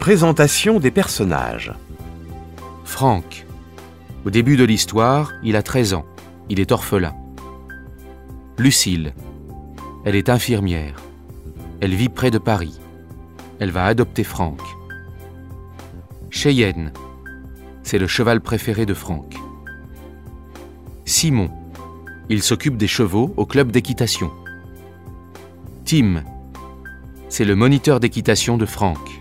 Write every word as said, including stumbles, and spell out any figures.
Présentation des personnages. Franck. Au début de l'histoire, il a treize ans. Il est orphelin. Lucille. Elle est infirmière. Elle vit près de Paris. Elle va adopter Franck. Cheyenne. C'est le cheval préféré de Franck. Simon. Il s'occupe des chevaux au club d'équitation. Tim. C'est le moniteur d'équitation de Franck.